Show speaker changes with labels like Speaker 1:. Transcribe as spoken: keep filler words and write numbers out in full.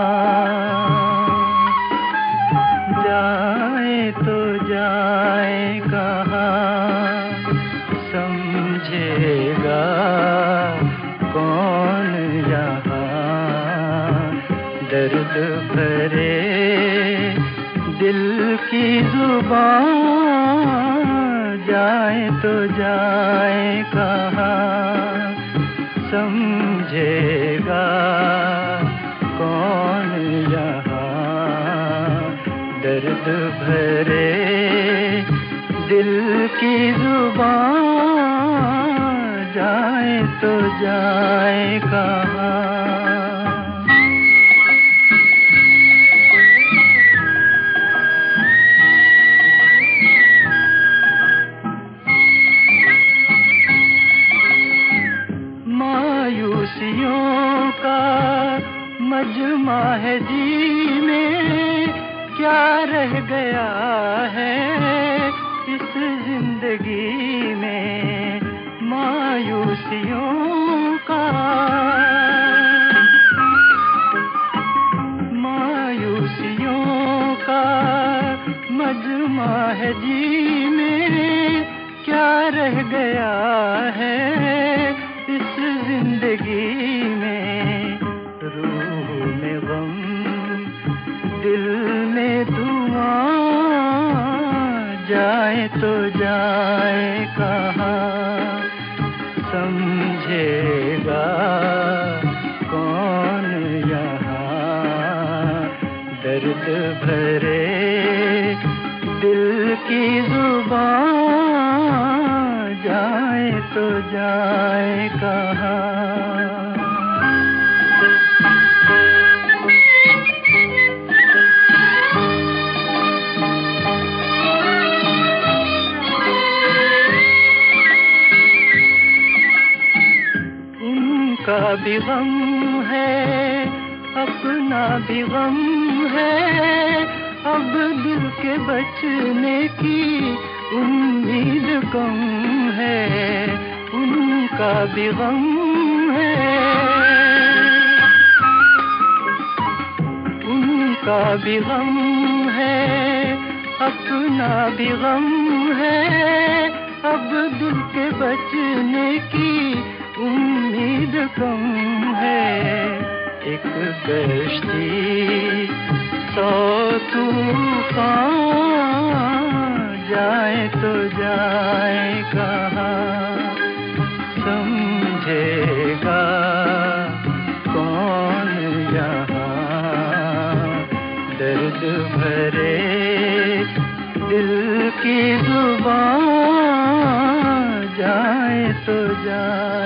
Speaker 1: जाए तो जाए कहाँ, समझेगा कौन यहाँ। दर्द भरे दिल की जुबान, जाए तो जाए कहाँ, समझेगा कौन यहाँ। दर्द भरे दिल की जुबान, जाए तो जाए कहाँ। मायूसियों का मजमा है जी में, क्या रह गया है इस जिंदगी में। मायूसियों का मायूसियों का मजमा है जी में, क्या रह गया है इस जिंदगी में। रूह में गम, दिल में धुआं, जाए तो जाए कहाँ, समझेगा कौन यहाँ। दर्द भरे दिल की जुबान, जाए तो जाए कहाँ। उनका भी गम है, अपना भी गम है, अब दिल के बचने की उम्मीद कम है। उनका भी गम है, उनका भी गम है, अपना भी गम है, अब दिल के बचने की उम्मीद कम है। एक कश्ती सौ तूफान, जाए तो जाए कहाँ, समझेगा कौन यहाँ। दर्द भरे दिल की जुबान, जाए तो जाए